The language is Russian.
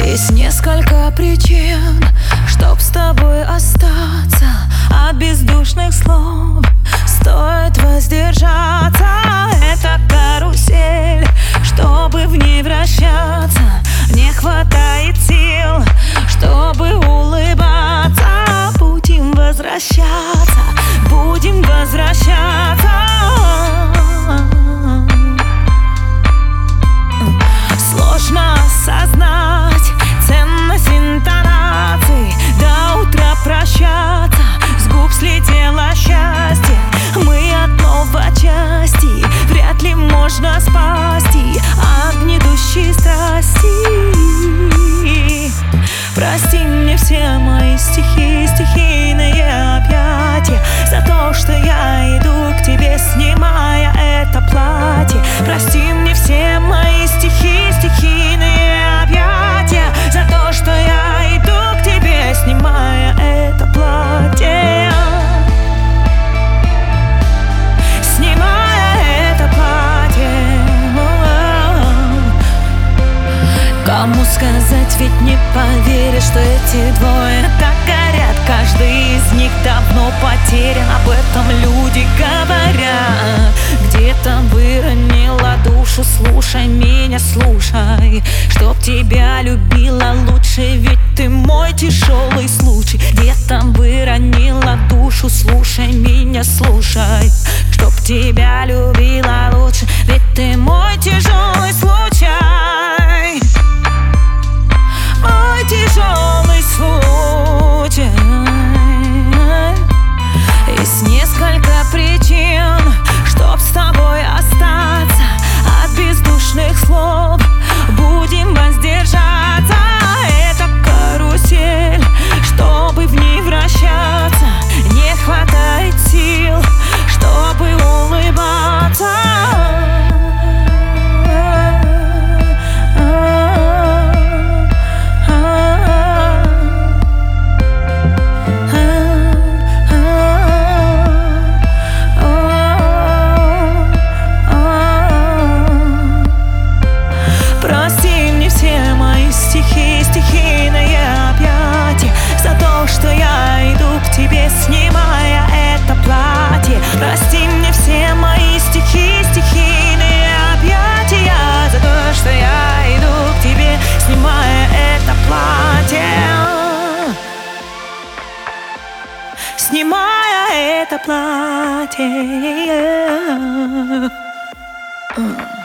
Есть несколько причин, чтоб с тобой остаться. От бездушных слов стоит воздержаться. Это карусель, чтобы в ней вращаться. Не хватает сил, чтобы улыбаться. Будем возвращаться, будем возвращаться. Сложно осознать ценность интонаций, до утра прощаться, с губ слетело счастье. Мы одно в части, вряд ли можно спасти от гнетущей страсти. Прости мне все мои стихи, стихийные объятия, за то, что я иду к тебе, снимая это платье. Прости мне все мои стихи, стихийные объятия, за то, что я иду к тебе, снимая это платье. Снимая это платье. Кому сказать, ведь не поверишь, что эти двое так горят. Каждый из них давно потерян, об этом люди говорят. Где-то выронила душу, слушай меня, слушай. Чтоб тебя любила лучше, ведь ты мой тяжелый случай. Где-то выронила душу, слушай меня, слушай. Чтоб тебя любила лучше, ведь ты мой тяжелый случай. Мой тяжелый случай. Есть несколько причин, чтоб с тобой остаться. От бездушных слов будем воздержаться. Это карусель, чтобы в ней вращаться. Не хватает сил, чтобы улыбаться. Стихийные объятия, за то, что я иду к тебе, снимая это платье. Прости мне все мои стихи, стихийные объятия, за то, что я иду к тебе, снимая это платье. Снимая это платье.